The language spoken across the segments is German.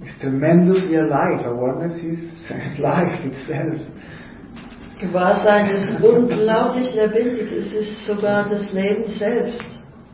It's tremendously alive. Awareness is life itself. Gewahrsein ist unglaublich lebendig, es ist sogar das Leben selbst.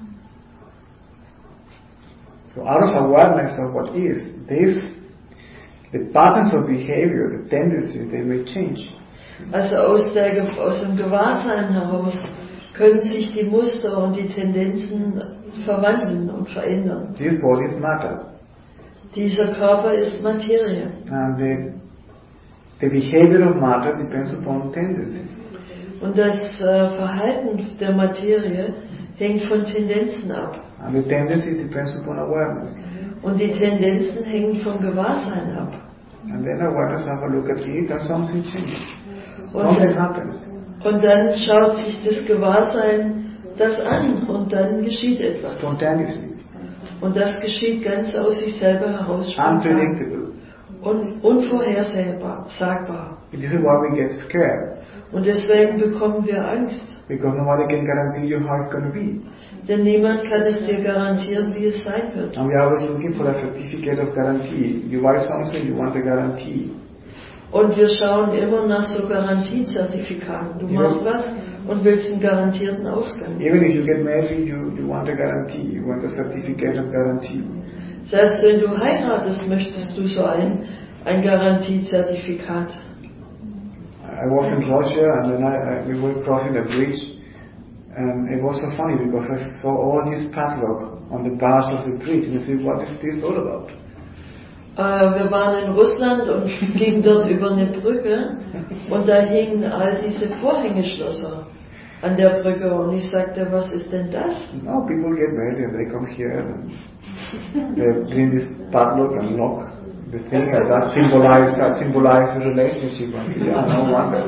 So out of awareness of what is, the patterns of behavior, the tendencies, they may change. Also aus dem Gewahrsein heraus können sich die Muster und die Tendenzen verwandeln und verändern. This body is matter. Dieser Körper ist Materie. And the behavior of matter depends upon tendencies. Und das Verhalten der Materie hängt von Tendenzen ab. And the tendencies depends upon awareness. Und die Tendenzen hängen vom Gewahrsein ab. And then awareness have a look at it and something changes. Something happens. Und dann schaut sich das Gewahrsein das an und dann geschieht etwas. Spontaneously. Und das geschieht ganz aus sich selber heraus spontan. Unpredictable. Und unvorhersagbar. This is why we get scared. Und deswegen bekommen wir Angst. Because nobody can guarantee you how it's going to be. Denn niemand kann es dir garantieren, wie es sein wird. And we are always looking for a certificate of guarantee. You buy something, you want a guarantee. Und wir schauen immer nach so Garantiezertifikaten. Du machst was und willst einen garantierten Ausgang. Even if you get married, you want a guarantee. You want a certificate of guarantee. Selbst wenn du heiratest, möchtest du so ein Garantiezertifikat. I was in Russia and then we were crossing a bridge, and it was so funny because I saw all these padlock on the bars of the bridge and I said, what is this all about? Wir waren in Russland und gingen dort über eine Brücke und da hingen all diese Vorhängeschlösser an der Brücke und ich sagte, was ist denn das? No, people get married and they come here and they bring this padlock and lock the thing and that symbolize the relationship. I said, yeah, no wonder.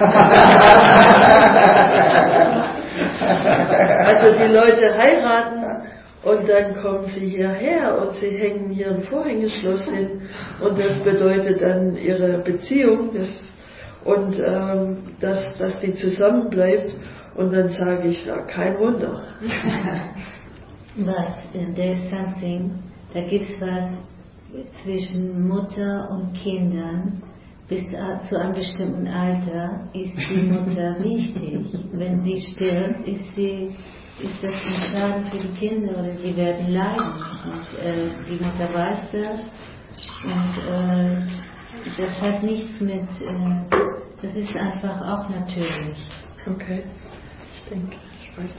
Also die Leute heiraten und dann kommen sie hierher und sie hängen hier ein Vorhängeschloss hin und das bedeutet dann ihre Beziehung und dass die zusammenbleibt und dann sage ich, ja, kein Wunder. But there's something, da gibt's was zwischen Mutter und Kindern. Bis zu einem bestimmten Alter ist die Mutter wichtig. Wenn sie stirbt, ist das ein Schaden für die Kinder oder sie werden leiden. Und die Mutter weiß das und das hat nichts mit, das ist einfach auch natürlich. Okay, ich denke, ich weiß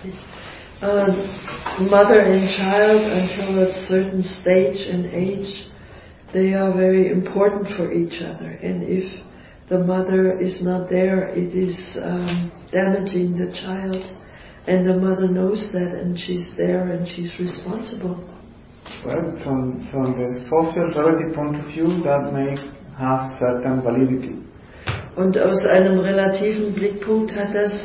nicht. Mother and child until a certain stage and age, they are very important for each other. And if the mother is not there, it is damaging the child. And the mother knows that and she's there and she's responsible. Well, from the social relative point of view, that may have certain validity. Und aus einem relativen Blickpunkt hat das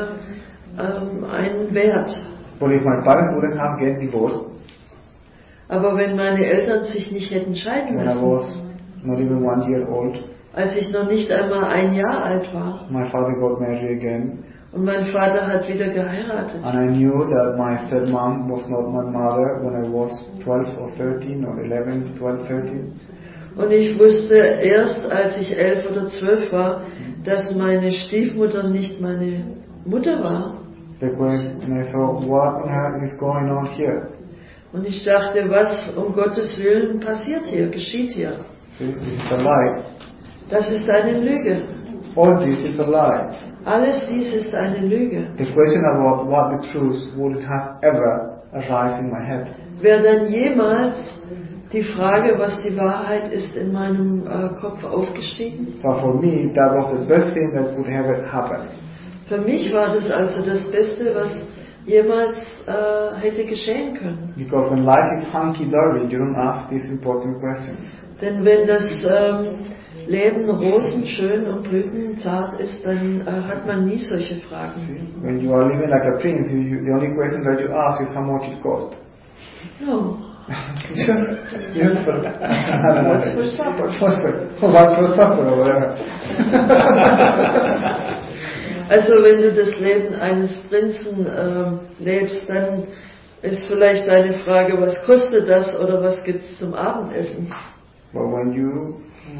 einen Wert. But if my parents wouldn't have get divorced, aber wenn meine Eltern sich nicht hätten scheiden when I lassen, was not even 1 year old, als ich noch nicht einmal 1 Jahr alt war, my father got married again, und mein Vater hat wieder geheiratet. and I knew that my third mom was not my mother when I was 12 or 13 or 11, 12, 13. Und ich wusste erst, als ich 11 oder 12 war, dass meine Stiefmutter nicht meine Mutter war. And I thought, what on earth is going on here? Und ich dachte, was um Gottes Willen passiert hier, geschieht hier? See, this is a lie. Das ist eine Lüge. All this is a lie. Alles dies ist eine Lüge. The question about what the truth would have ever arisen in my head. Wäre dann jemals die Frage, was die Wahrheit ist, in meinem Kopf aufgestiegen? So for me, that was the best thing that could ever happen. Für mich war das also das Beste, was jemals hätte geschehen können. Because when life is hunky-dory, you don't ask these important questions. Denn wenn das Leben rosenschön und blütenzart ist, dann hat man nie solche Fragen. When you are living like a prince, the only question that you ask is how much it cost. No. Yes, but What's for supper? What's for supper or whatever. Also wenn du das Leben eines Prinzen lebst, dann ist vielleicht deine Frage, was kostet das oder was gibt's zum Abendessen? But when you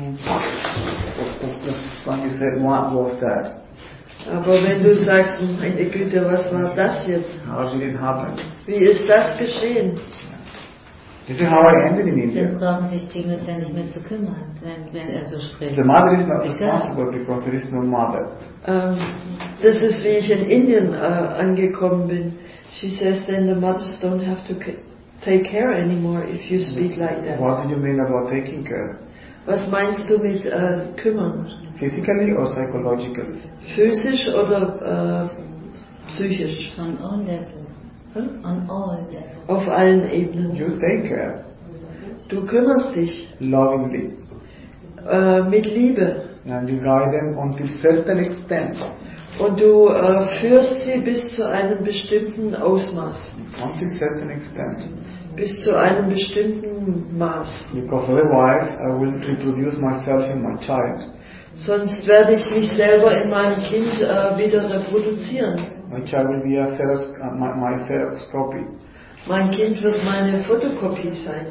said, what was that? Aber wenn du sagst, meine Güte, was war das jetzt? How did it happen? Wie ist das geschehen? This is how I ended in Dann India. brauchen sich die Mütter nicht mehr zu kümmern, wenn so spricht. The mother is not responsible because there is no mother. Das ist, wie ich in Indien angekommen bin. She says then the mothers don't have to take care anymore if you speak like that. What do you mean about taking care? Was meinst du mit kümmern? Physically or psychologically? Physisch oder psychisch? On all levels. On all levels. Auf allen Ebenen. You take care. Du kümmerst dich Lovingly. mit Liebe. And you guide them until certain extent. Und du führst sie bis zu einem bestimmten Ausmaß. Until certain extent. Bis zu einem bestimmten Maß. Because otherwise I will reproduce myself in my child. Sonst werde ich mich selber in meinem Kind wieder reproduzieren. My child will be my xeroscopy. Mein Kind wird meine Fotokopie sein.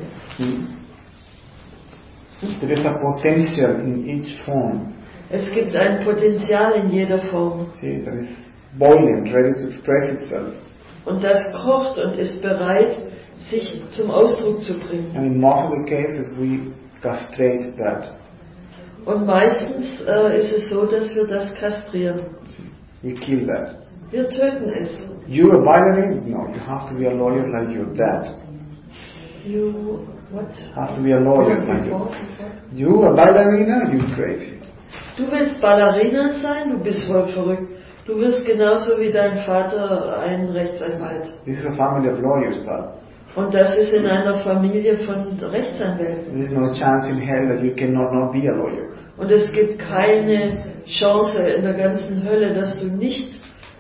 There is a potential in each form. Es gibt ein Potenzial in jeder Form. See, that is boiling, ready to express itself. Und das kocht und ist bereit, sich zum Ausdruck zu bringen. And in most of the cases we castrate that. Und meistens ist es so, dass wir das kastrieren. We kill that. Wir töten es. You a ballerina? No, you have to be a lawyer like your dad. You what? Have to be a lawyer like your dad. You a ballerina? You crazy. Du willst Ballerina sein? Du bist wohl verrückt. Du wirst genauso wie dein Vater ein Rechtsanwalt. This is a family of lawyers, but Und das ist in einer Familie von Rechtsanwälten. there is no chance in hell that you cannot not be a lawyer. Und es gibt keine Chance in der ganzen Hölle, dass du nicht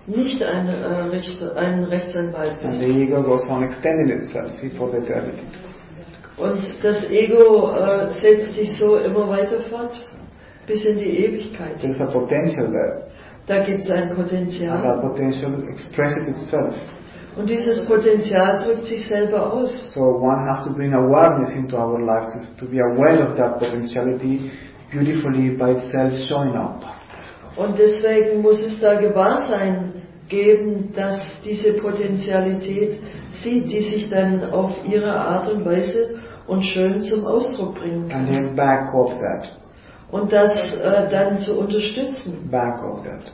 ein Rechtsanwalt And bist. the ego goes on extending itself, see, for the eternity. Und das Ego setzt sich so immer weiter fort, bis in die Ewigkeit. There is a potential there. Da gibt es ein And Potenzial. that potential expresses itself. Und dieses Potenzial drückt sich selber aus. So one has to bring awareness into our life to be aware of that potentiality beautifully by itself showing up. Und deswegen muss es da Gewahrsein geben, dass diese Potentialität sieht, die sich dann auf ihre Art und Weise und schön zum Ausdruck bringen And kann. then back off that. Und das dann zu unterstützen. Back off that.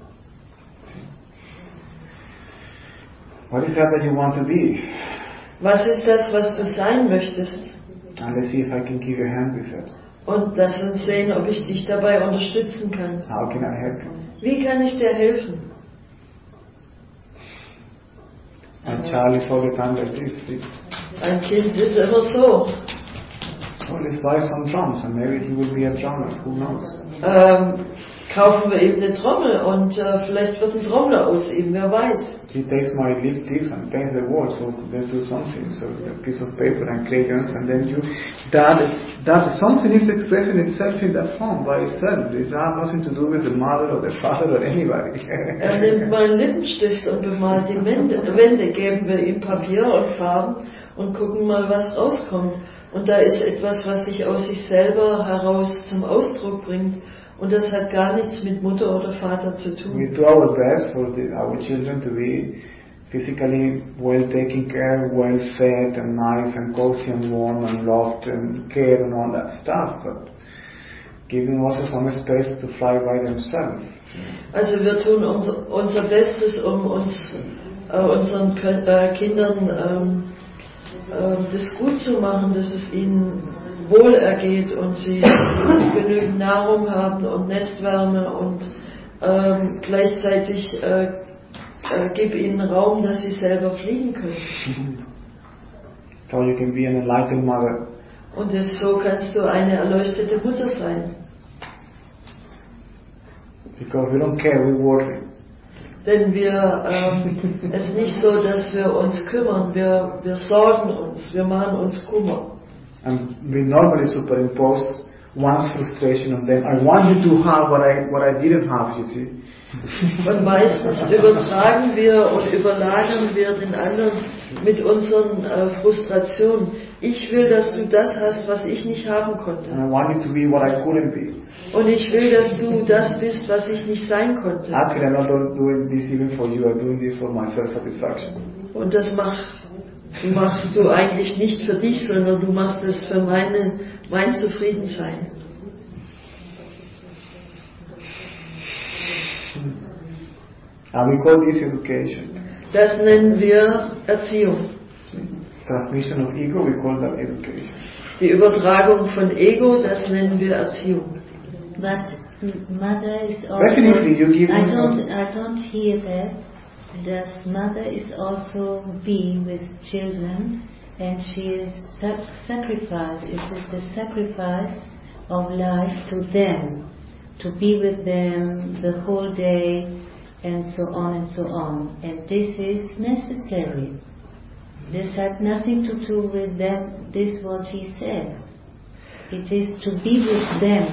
What is that you want to be? Was ist das, was du sein möchtest? And let's see if I can give you a hand with that. Und lass uns sehen, ob ich dich dabei unterstützen kann. How can I help you? Wie kann ich dir helfen? My child is all the time like this. See? Ein Kind ist immer so. Oh, let's buy some drums and maybe he will be a drummer. Who knows? Kaufen wir eben eine Trommel und vielleicht wird ein Trommler aus ihm, wer weiß. He takes my lipsticks and paints the wall, so let's do something. So a piece of paper and crayons, and then that something is expressing itself in that form by itself. This has nothing to do with the mother or the father or anybody. Nimmt mal einen Lippenstift und bemalt die Wände, geben wir ihm Papier und Farben und gucken mal, was rauskommt. Und da ist etwas, was sich aus sich selber heraus zum Ausdruck bringt. Und das hat gar nichts mit Mutter oder Vater zu tun. We do our best for our children to be physically well taken care, well fed and nice and cozy and warm and loved and cared and all that stuff, but giving also some space to fly by themselves. Also wir tun unser Bestes, um unseren Kindern das gut zu machen, dass es ihnen wohl ergeht und sie genügend Nahrung haben und Nestwärme und gleichzeitig gib ihnen Raum, dass sie selber fliegen können. So you can be an enlightened mother. Und so kannst du eine erleuchtete Mutter sein. Because we don't care, we worry. Denn es ist nicht so, dass wir uns kümmern, wir sorgen uns, wir machen uns Kummer. And we normally superimpose one's frustration on them. I want you to have what I didn't have, you see. Und meistens übertragen wir und überlagern wir den anderen mit unseren Frustrationen. ich will, dass du das hast, was ich nicht haben And konnte. I want you to be what I couldn't be. Und ich will, dass du das bist, was ich nicht sein konnte. Actually, I'm not doing this even for you. I'm doing this for my self-satisfaction. Und das machst du eigentlich nicht für dich, sondern du machst es für mein Zufriedensein. And we call this education. Das nennen wir Erziehung. Transmission of ego, we call that education. Die Übertragung von Ego, das nennen wir Erziehung. But mother is also. Definitely, you give I them don't hear that. That mother is also being with children, and she is sacrifice. It is the sacrifice of life to them, to be with them the whole day, and so on and so on. And this is necessary. This had nothing to do with them. This what he said. It is to be with them.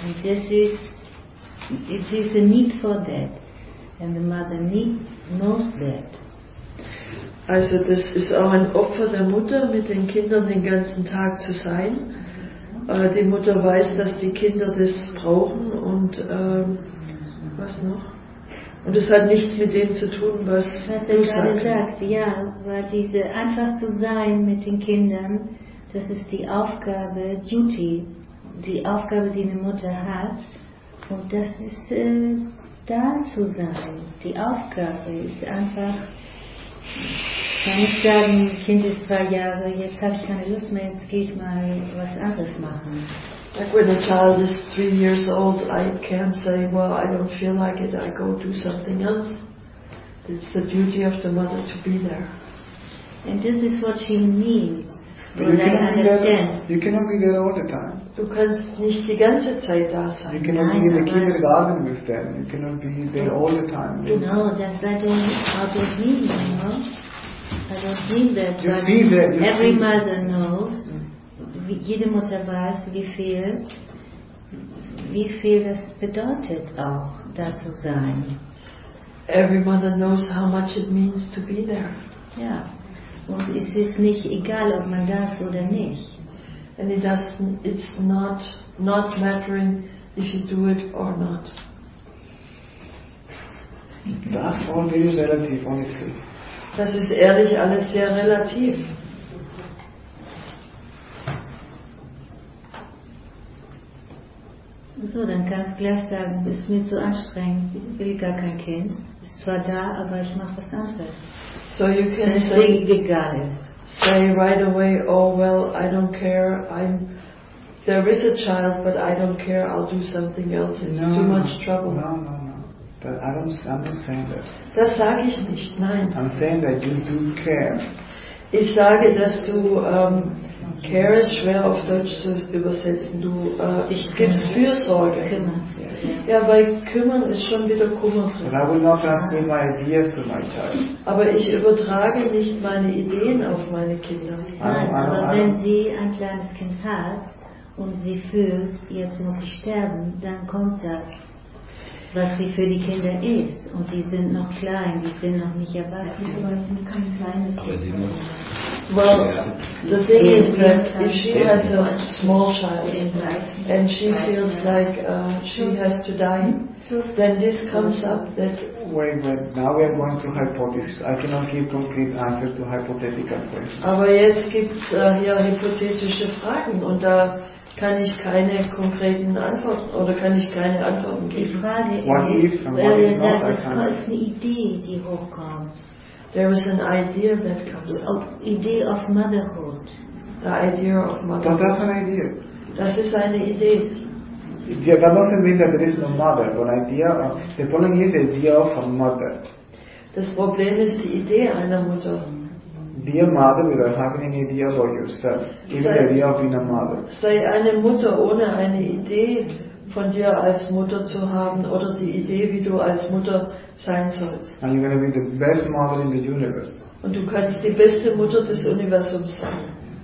It is a need for that, and the mother knows that. Also das ist auch ein Opfer der Mutter, mit den Kindern den ganzen Tag zu sein. Die Mutter weiß, dass die Kinder das brauchen und was noch? Und es hat nichts mit dem zu tun, was du gerade sagst. sagt, ja, weil diese einfach zu sein mit den Kindern, das ist die Aufgabe, Duty, die Aufgabe, die eine Mutter hat, und das ist da zu sein. Die Aufgabe ist einfach, kann ich sagen, Kind ist 3 Jahre, jetzt habe ich keine Lust mehr, jetzt gehe ich mal was anderes machen. Like when a child is 3 years old, I can't say, well, I don't feel like it, I go do something else. It's the duty of the mother to be there. And this is what she means. But What I understand. you cannot be there all the time. Du kannst nicht die ganze Zeit da You sein. cannot be in the kindergarten with them. You cannot be there all the time. No, that's I don't mean, you know. I don't mean that. You But see that, you every see. mother knows, jede Mutter weiß, wie viel das bedeutet auch, da zu sein. Every mother knows how much it means to be there. Ja. Und es ist nicht egal, ob man das oder nicht. And it's not mattering if you do it or not. That's all very relative, honestly. Das ist ehrlich alles sehr relativ. So, dann kannst du gleich sagen, ist mir zu anstrengend, ich will gar kein Kind. Ist zwar da, aber ich mache was anderes. So you can Wenn es egal ist. say right away, oh well, I don't care, there is a child, but I don't care, I'll do something else, it's too much trouble. No. I'm not saying that. Das sage ich nicht, nein. I'm saying that you do care. Ich sage, dass du, care ist schwer auf Deutsch zu übersetzen, du gibst Fürsorge. Kümmern. Ja, weil kümmern ist schon wieder Kummer But drin. I will not transmit my ideas to my child. Aber ich übertrage nicht meine Ideen auf meine Kinder. Nein, aber wenn sie ein kleines Kind hat und sie fühlt, jetzt muss ich sterben, dann kommt das, was sie für die Kinder ist. Und die sind noch klein, die sind noch nicht erwachsen. Well, the thing is that if she has a small child and she feels like she has to die, then this comes up that Wait, now we are going to hypothesis. I cannot give concrete answer to hypothetical questions. aber jetzt gibt's hier hypothetische Fragen und da kann ich keine konkreten Antworten oder kann ich keine Antworten Die geben. Frage What ist, if and what if not, I das can't. ist eine Idee, die hochkommt. There is an idea that comes up. Idee of motherhood. The idea of But mother. that's an idea. Das ist eine Idee. Yeah, that doesn't mean that there is no mother. But the problem is the idea of a mother. Das Problem ist die Idee einer Mutter. Be a mother without having any idea about yourself. Even the idea of being a mother. Sei eine Mutter ohne eine Idee von dir als Mutter zu haben oder die Idee, wie du als Mutter sein sollst. And you're going to be the best mother in the universe. Und du kannst die beste Mutter des Universums sein.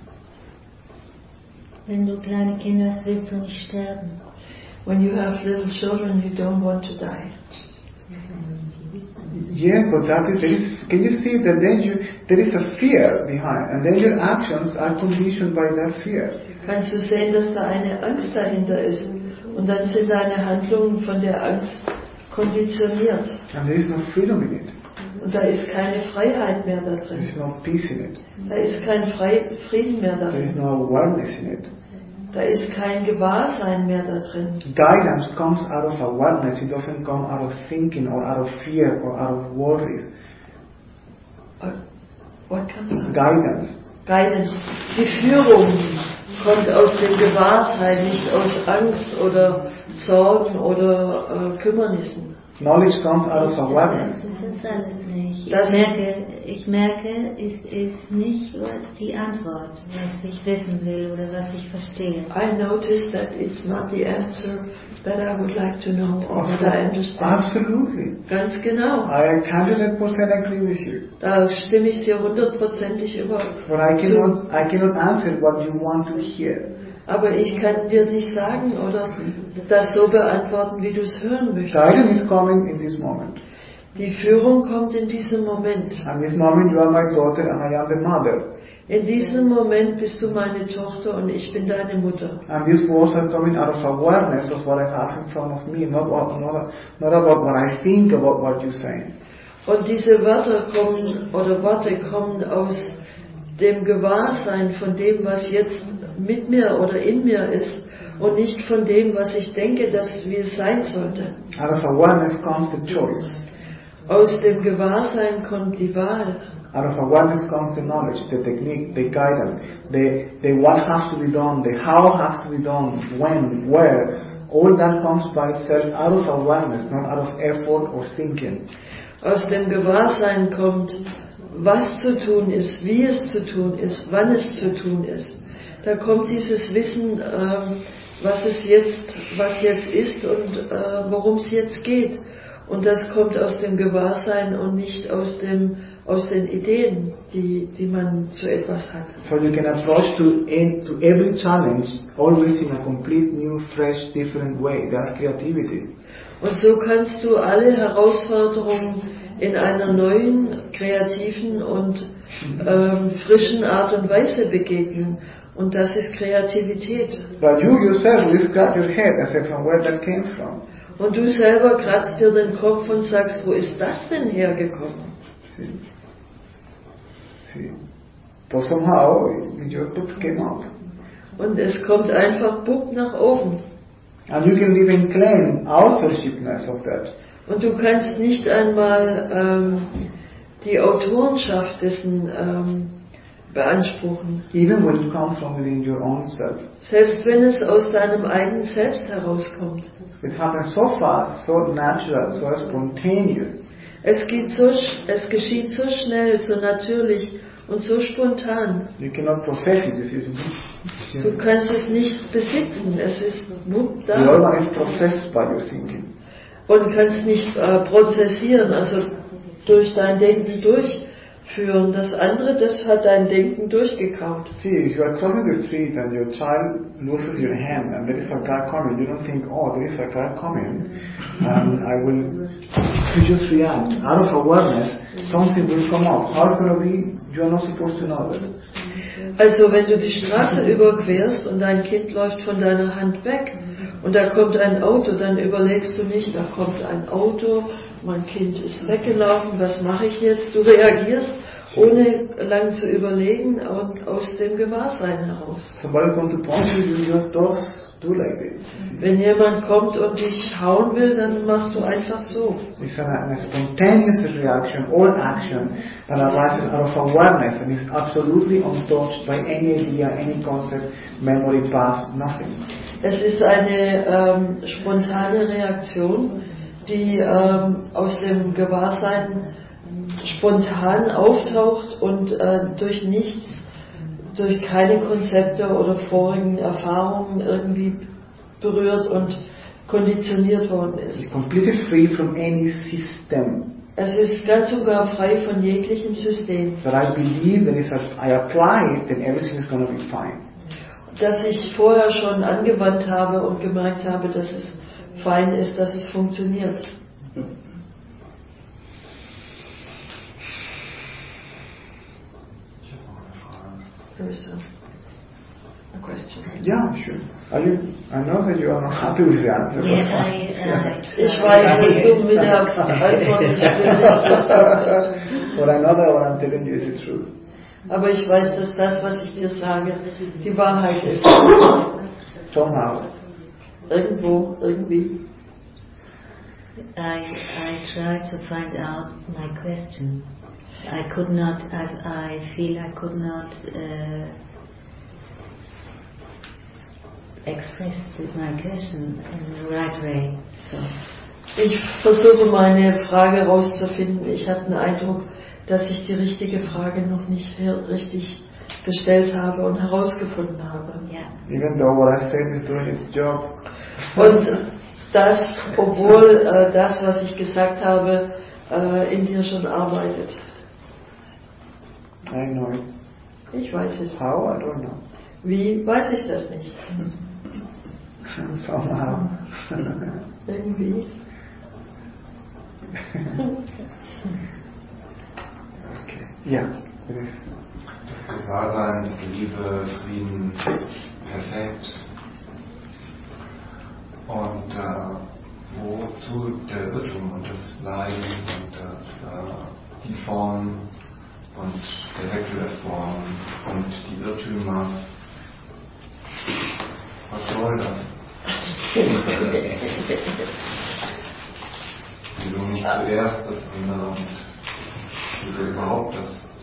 Wenn du kleine Kinder hast, willst du nicht sterben. When you have little children, you don't want to die. Yes, but can you see that there is a fear behind, and then your actions are conditioned by that fear. Kannst du sehen, dass da eine Angst dahinter ist? Und dann sind deine Handlungen von der Angst konditioniert. And there is no freedom in it. Und da ist keine Freiheit mehr da There drin. is no peace in it. Da ist kein Frieden mehr da There is drin. no awareness in it. Da ist kein Gewahrsein mehr da drin. Guidance comes out of awareness. It doesn't come out of thinking or out of fear or out of worries. What comes out? Guidance. Guidance. Die Führung kommt aus dem Gewahrsein, nicht aus Angst oder Sorgen oder Kümmernissen. Knowledge comes out of awareness. Das ist alles nicht. Das- Ich merke, es ist nicht die Antwort, was ich wissen will oder was ich verstehe. I notice that it's not the answer that I would like to know or that I understand. Absolutely. Ganz genau. I 100% agree with you. Da stimme ich dir 100%ig über But I zu. cannot answer what you want to hear. Aber ich kann dir nicht sagen oder das so beantworten, wie du es hören möchtest. Guidance is coming in this moment. Die Führung kommt in diesem Moment. And this moment you are my daughter and I am the mother. In diesem Moment bist du meine Tochter und ich bin deine Mutter. And these words are coming out of awareness of what I have in front of me, not about what I think about what you're saying. Und diese Worte kommen aus dem Gewahrsein von dem, was jetzt mit mir oder in mir ist und nicht von dem, was ich denke, dass wie es sein sollte. Out of awareness comes the choice. Aus dem Gewahrsein kommt die Wahl. Out of awareness comes the knowledge, the technique, the guidance, the what has to be done, the how has to be done, when, where. All that comes by itself out of awareness, not out of effort or thinking. Aus dem Gewahrsein kommt, was zu tun ist, wie es zu tun ist, wann es zu tun ist. Da kommt dieses Wissen, was jetzt ist und worum es jetzt geht. Und das kommt aus dem Gewahrsein und nicht aus den Ideen, die man zu etwas hat. So you can approach to every challenge always in a complete new, fresh, different way. That's creativity. Und so kannst du alle Herausforderungen in einer neuen, kreativen und frischen Art und Weise begegnen. Und das ist Kreativität. But you yourself will scratch your head and say from where that came from. Und du selber kratzt dir den Kopf und sagst, wo ist das denn hergekommen? See. But somehow it just came up. Und es kommt einfach bupp nach oben. And you can even claim authorshipness of that. Und du kannst nicht einmal die Autorenschaft dessen beanspruchen. Even when it comes from within your own self. Selbst wenn es aus deinem eigenen Selbst herauskommt. It happens so fast, so natural, so spontaneous. Es geschieht so schnell, so natürlich und so spontan. You cannot process it. Du kannst es nicht besitzen. Es ist wupp The other da. one is processed by your thinking. Und kannst nicht prozessieren, also durch dein Denken durchführen. Das andere, das hat dein Denken durchgekaut. See, if you are crossing the street and your child loses your hand and there is a car coming, you don't think, oh, there is a car coming, and you just react. Out of awareness, something will come up. How it's going to be, you are not supposed to know that. Also wenn du die Straße überquerst und dein Kind läuft von deiner Hand weg und da kommt ein Auto, dann überlegst du nicht, da kommt ein Auto, mein Kind ist weggelaufen, was mache ich jetzt? Du reagierst, ohne lang zu überlegen und aus dem Gewahrsein heraus. Somebody comes to punch you, you just do like this. Wenn jemand kommt und dich hauen will, dann machst du einfach so. It's a spontaneous reaction or action that arises out of awareness and is absolutely untouched by any idea, any concept, memory, past, nothing. Es ist eine spontane Reaktion, die aus dem Gewahrsein spontan auftaucht und durch nichts, durch keine Konzepte oder vorigen Erfahrungen irgendwie berührt und konditioniert worden ist. It's completely free from any system. Es ist ganz und gar frei von jeglichem System. That I believe that if I apply it, then everything is going to be fine. Das ich vorher schon angewandt habe und gemerkt habe, dass es fein ist, dass es funktioniert. There is a question. Yeah, sure. I know that you are not happy with the answer. Ich weiß, dass du mit der Antwort nicht bist. But I know that what I'm telling you is the truth. Aber ich weiß, dass das, was ich dir sage, die Wahrheit ist. Somehow. Irgendwo, irgendwie. I tried to find out my question. I could not, I feel I could not express my question in the right way. So. Ich versuche meine Frage rauszufinden. Ich habe den Eindruck, dass ich die richtige Frage noch nicht richtig gestellt habe und herausgefunden habe. Yeah. Even though what I said is doing its job. Und das, obwohl das, was ich gesagt habe, in dir schon arbeitet. I know it. Ich weiß es. How? I don't know. Wie, weiß ich das nicht. Somehow. Irgendwie. Okay. Ja. Das Gewahrsein, das Liebe, Frieden, perfekt. Und wozu der Irrtum und das Leiden und die Form und der Wechsel der Form und die Irrtümer. Was soll das? Wieso nicht zuerst das andere und wieso überhaupt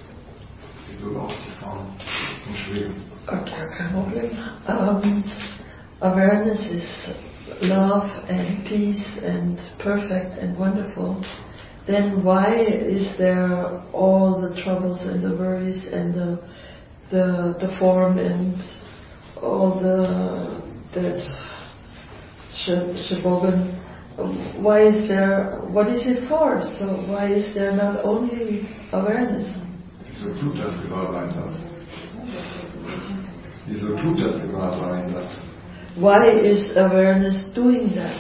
die Form in Schweben? Okay, kein Problem. Awareness is love and peace and perfect and wonderful. Then why is there all the troubles and the worries and the form and all that shebogen? Why is there? What is it for? So why is there not only awareness? Wieso tut das Gewahrsein das? Wieso tut das Gewahrsein das? Why is awareness doing that?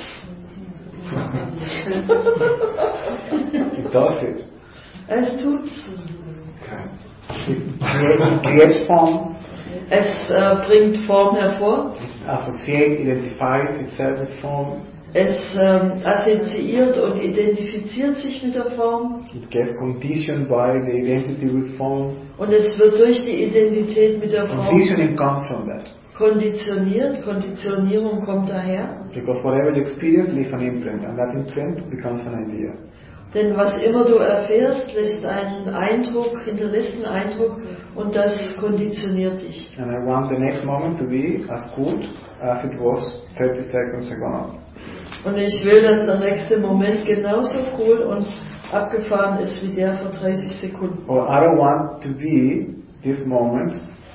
It does it. Es tut's. Okay. It creates form. Es bringt Form hervor. Associates, identifies itself with form. Es assoziiert und identifiziert sich mit der Form. It gets conditioned by the identity with form. Und es wird durch die Identität mit der Form Conditioning comes from that. konditioniert. Konditionierung kommt daher. Because whatever you experience leaves an imprint, and that imprint becomes an idea. Denn was immer du erfährst, lässt einen Eindruck, hinterlässt einen Eindruck und das konditioniert dich. And I want the next moment to be as good as it was 30 seconds ago. Und ich will, dass der nächste Moment genauso cool und abgefahren ist wie der vor 30 Sekunden. Or I don't want to be this moment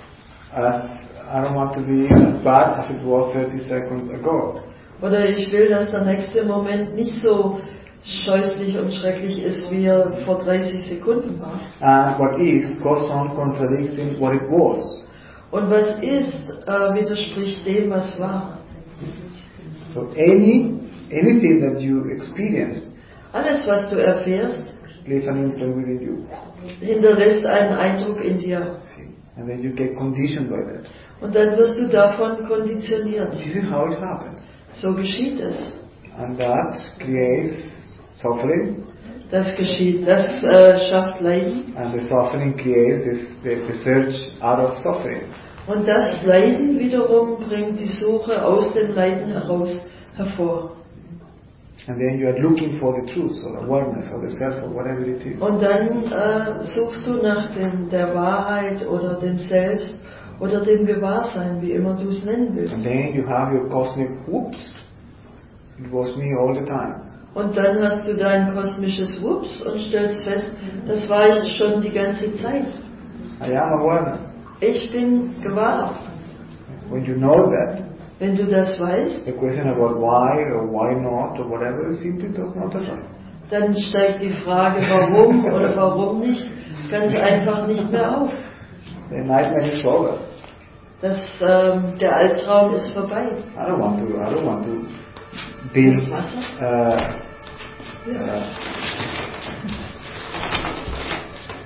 as bad as it was 30 seconds ago. Oder ich will, dass der nächste Moment nicht so scheußlich und schrecklich ist, wie er vor 30 Sekunden war. And what is goes on contradicting what it was. Und was ist, widerspricht dem, was war. So anything that you experience Alles, was du erfährst, leaves an imprint within you. hinterlässt einen Eindruck in dir. And then you get conditioned by that. Und dann wirst du davon konditioniert. This is how it happens. So geschieht es. And that creates suffering. Das geschieht. Das schafft Leiden. And the suffering creates the search out of suffering. Und das Leiden wiederum bringt die Suche aus dem Leiden heraus hervor. And then you are looking for the truth or awareness or the self or whatever it is. Und dann suchst du nach der Wahrheit oder dem Selbst oder dem Gewahrsein, wie immer du es nennen willst. And then you have your cosmic whoops. It was me all the time. Und dann hast du dein kosmisches Wups und stellst fest, das war ich schon die ganze Zeit. I am aware. Ich bin gewahr. When you know that, Wenn du das weißt, the question about why or why not or whatever simply does not arise. dann steigt die Frage, warum oder warum nicht, ganz einfach nicht mehr auf. The nightmare is over. Der Albtraum ist vorbei. I don't want to build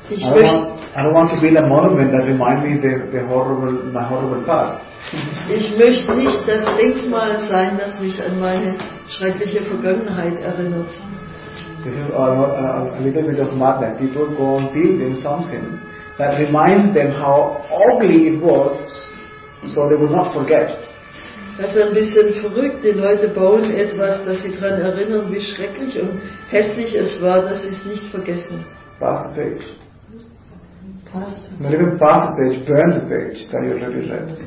Ich I don't want to build a monument that remind me my horrible past. Ich möchte nicht das Denkmal sein, das mich an meine schreckliche Vergangenheit erinnert. This is a little bit of madness. People go and build in something that reminds them how ugly it was, so they will not forget. Das ist ein bisschen verrückt. Die Leute bauen etwas, das sie daran erinnern, wie schrecklich und hässlich es war, dass sie es nicht vergessen. Pass the page. Passt. Not even pass the page, burn the page that you already read.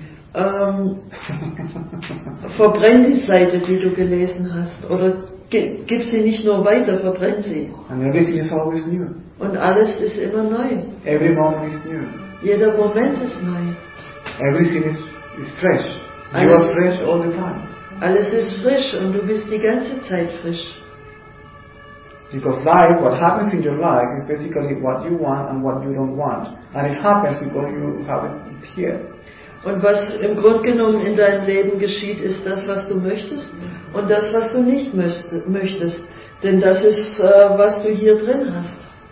Verbrenn die Seite, die du gelesen hast. Oder gib sie nicht nur weiter, verbrenn sie. And everything is always new. Und alles ist immer neu. Every moment is new. Jeder Moment ist neu. Everything is fresh. You are fresh all the time. Alles ist frisch und du bist die ganze Zeit frisch. Because life, what happens in your life is basically what you want and what you don't want. And it happens because you have it here. Und was im Grunde genommen in deinem Leben geschieht, ist das, was du möchtest und das, was du nicht möchtest. Denn das ist, was du hier drin hast.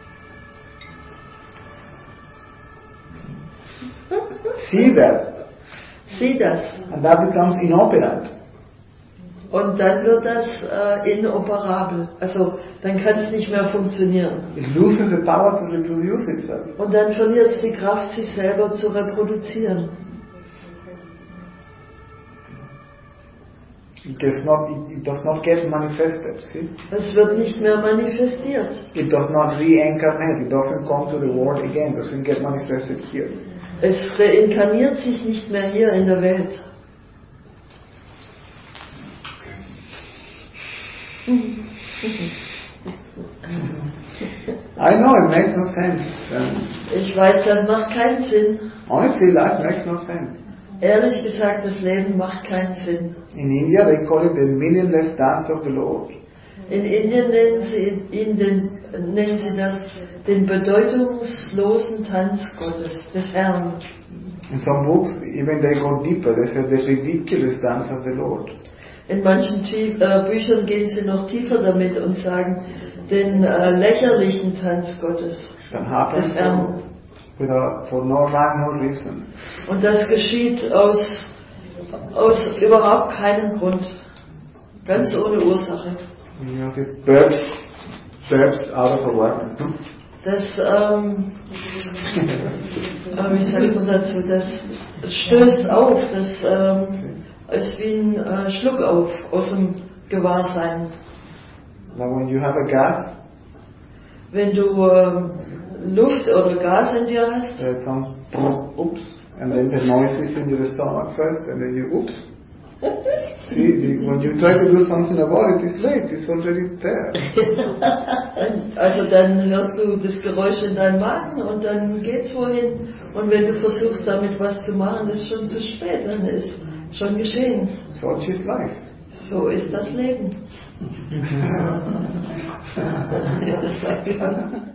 See that. Sieh das. And that becomes inoperant. Und dann wird das inoperabel. Also dann kann es nicht mehr funktionieren. It loses the power to reproduce itself. Und dann verliert es die Kraft, sich selber zu reproduzieren. It does not get manifested, see? Es wird nicht mehr manifestiert. It does not reincarnate. It doesn't come to the world again. It doesn't get manifested here. Es reinkarniert sich nicht mehr hier in der Welt. I know it makes no sense. Ich weiß, das macht keinen Sinn. Honestly, life makes no sense. Ehrlich gesagt, das Leben macht keinen Sinn. In India, they call it the meaningless dance of the Lord. In Indien nennen sie das den bedeutungslosen Tanz Gottes, des Herrn. In some books, even they go deeper. They say the ridiculous dance of the Lord. In manchen Büchern gehen sie noch tiefer damit und sagen den lächerlichen Tanz Gottes, That happens des Herrn. for no rhyme, no reason. Und das geschieht aus überhaupt keinem Grund, ganz ohne Ursache. You know, this burps out of awareness. Das, wie sagt man dazu, das stößt auf, das ist wie ein Schluck auf aus dem Gewahrsein. Like when you have a gas, Wenn du Luft oder Gas in dir hast, it sounds oops, and then the noise is in your stomach first, and then you oops. See, when you try to do something about it, it's late, it's already there. also dann hörst du das Geräusch in deinem Magen und dann geht's wohin. Und wenn du versuchst damit was zu machen, ist schon zu spät, dann ist schon geschehen. Such is life. So ist das Leben. Ja, das sagt man.